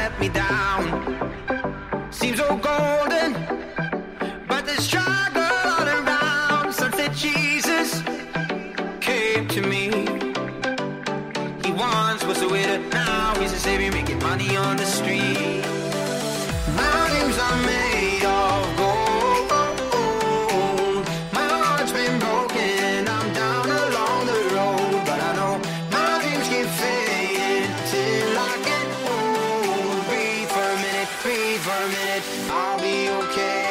let me down. Seems so golden, but there's struggle all around. Some said Jesus came to me. He once was a widow, now he's a savior making money on the street. Mountains are made of gold. My heart's been broken, I'm down along the road, but I know my dreams keep fading till I get home. Breathe for a minute, I'll be okay.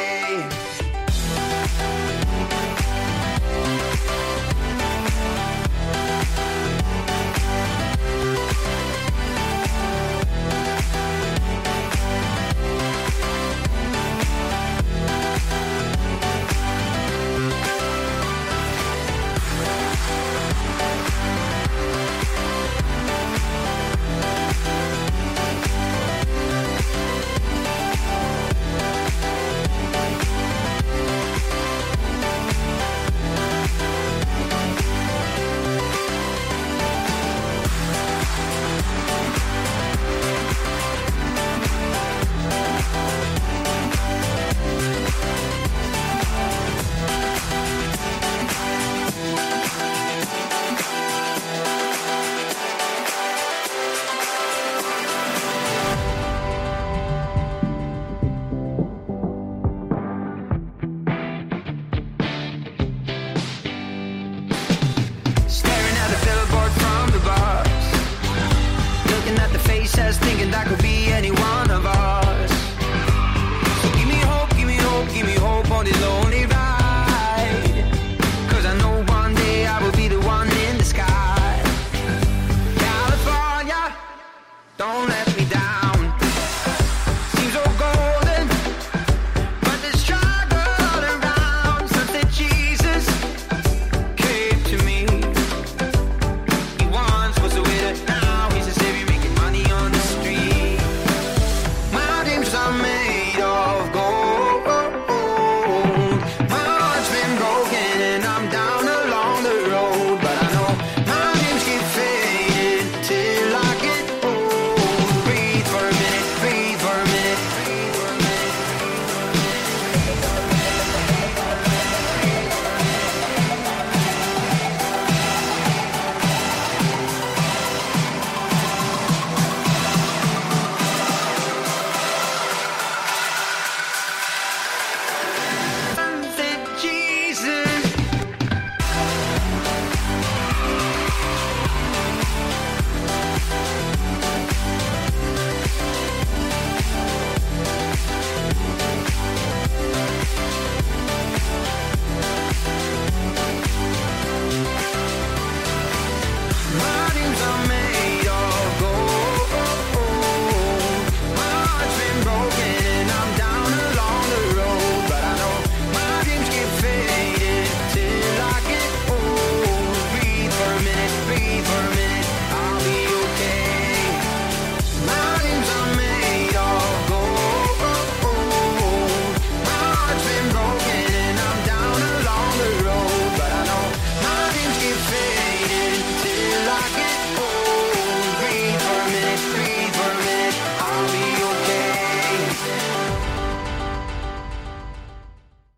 Thinking that the face says, thinking that could be